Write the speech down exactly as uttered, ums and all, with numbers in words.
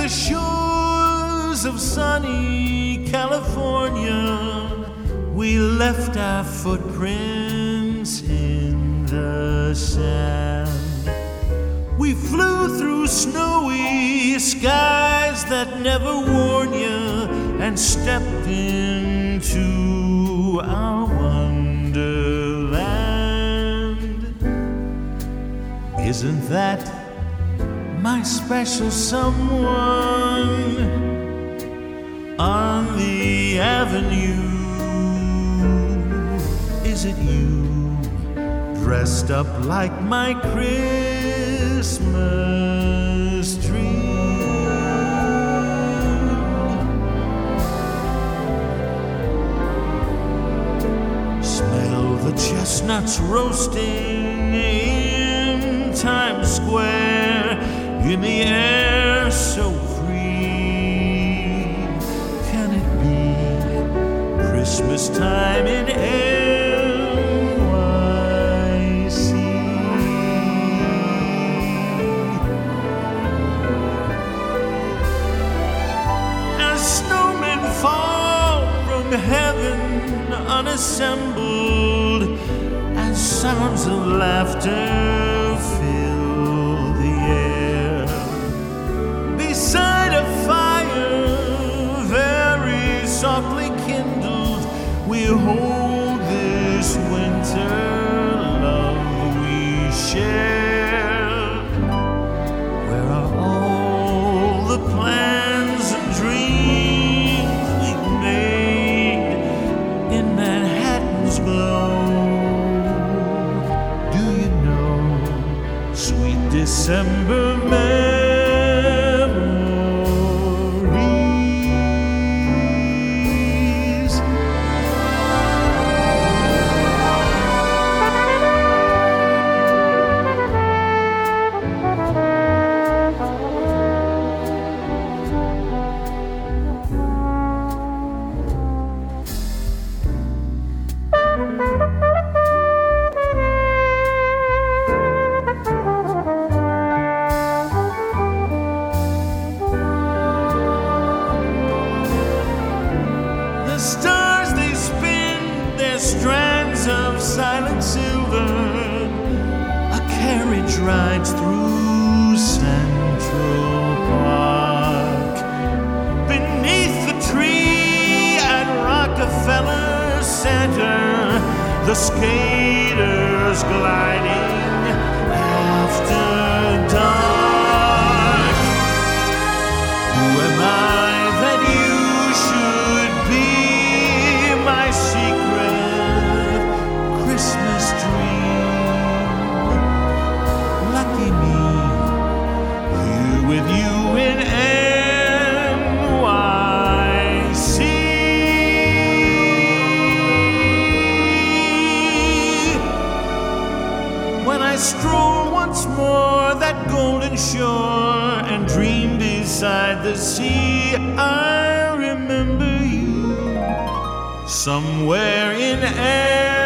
the shores of sunny California, we left our footprints in the sand. We flew through snowy skies that never warn you and stepped into our wonderland. Isn't that my special someone on the avenue? Is it you, dressed up like my Christmas tree? Smell the chestnuts roasting in Times Square, in the air so free. Can it be Christmas time in N Y C? As snowmen fall from heaven unassembled, as sounds of laughter fill the air, beside a fire very softly kindled, we hold this winter love we share. Where are all the plans and dreams we've made in Manhattan's glow? Do you know, sweet December memories? The stars, they spin their strands of silent silver. A carriage rides through Central Park. Beneath the tree at Rockefeller Center, the skaters gliding after dark. Who am I that you should be my secret Christmas dream? Lucky me, here with you in N Y C. When I stroll once more that golden shore and dream beside the sea, I remember you somewhere in air.